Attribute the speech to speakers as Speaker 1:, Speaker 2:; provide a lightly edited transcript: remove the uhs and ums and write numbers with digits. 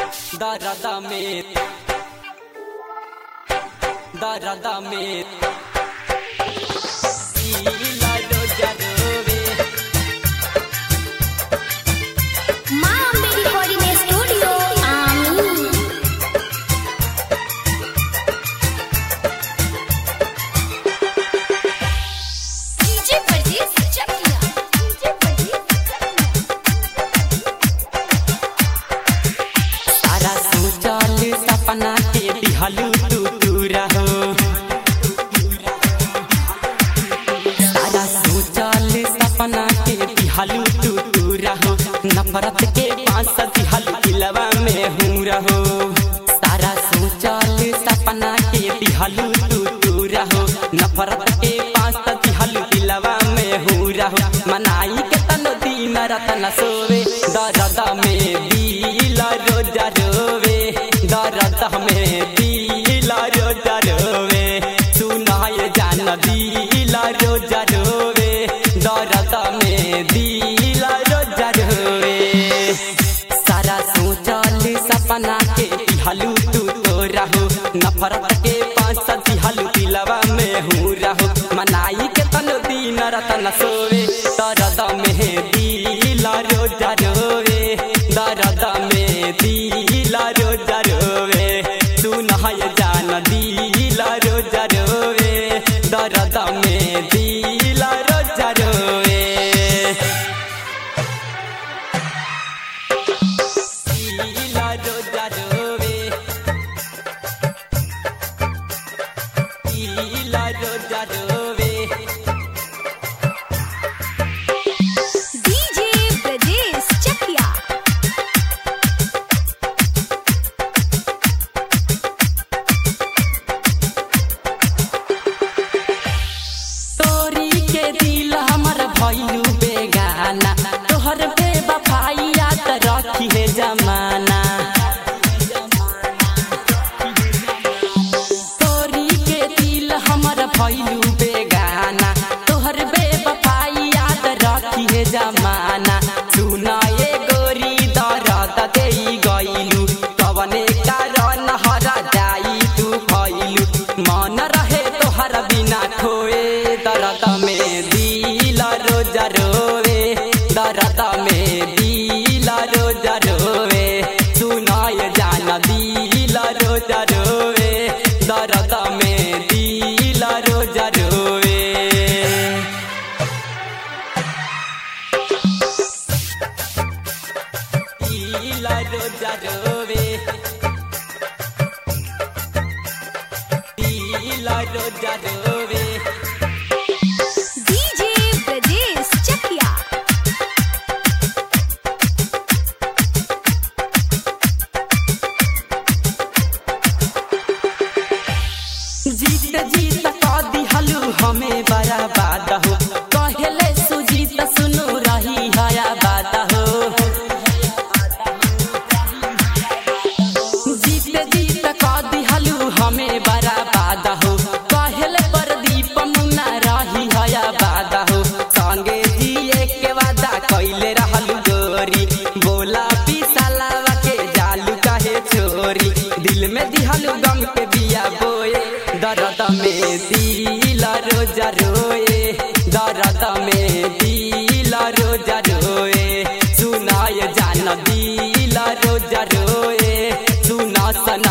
Speaker 1: नफरत के पांच दिहल दिलवा में हूँ रहो। सारा सोचल सपना के दिहलू तू रहो। नफरत के पांच दिहल दिलवा में हूँ रहो। मनाई के तनो दिन रतन सोवे दर्द में दिल रोजा रोवे। दर्द में दिल रोजा रोवे। सुनाए जान दिल रोजा रोवे। दर्द में दिल रोजा रोवे। सारा सोचल सपना के दिहलू तू रहो। नफरत के पांच दिहलू दिलवा में हूँ रहो। मनाई के तनो दिन रतन सोवे दर्द में दिल रोजा रोवे। दर्द में दिल रोजा रोवे। सुनाए जान दिल रोजा रोवे। दर्द में दिल रोजा रोवे। दिल रोजा रोवे। दिल रोजा रोवे।
Speaker 2: डीजे ब्रजेश चकिया।
Speaker 1: तोरी के दिल हमर भइलू बेगाना। तोहर बेवफाई याद रखी है जमाना। तोरी के दिल हमर भइलू बेगाना। तोहर बेवफाई याद रखी है जमाना। सुनाए गोरी दर्द देई गइलू। कवने कारण हरा जाई तू भइलू। मन रहे तोहर बिना खोए। दर्द में दिल रोजा रोवे। दर्द में दिल रोजा रोवे। सुनाए जान दिल रोजा रोवे। दर्द में दिल रोजा रोवे। दिल रोजा रोवे। दिल रोजा रोवे।
Speaker 2: डीजे ब्रजेश चकिया।
Speaker 1: जीत जीत का दिहलू हमें बर्बाद हो। कहले सुजीत सुनो रही हया बात हो। जीत जीत का दिहलू हमें बर्बाद हो। कहले प्रदीप मुन्ना रही हया बात हो। संगे जिए के वादा कैले रहलू गोरी। बोला पिसलावा के जालू काहे छोरी। दिल में दिहलू गम के बिया बोए। दर्द में दिल रोजा रोए। दर्द में दिल रोजा रोए। सुनाए जान दिल रोजा रोए। सुना सना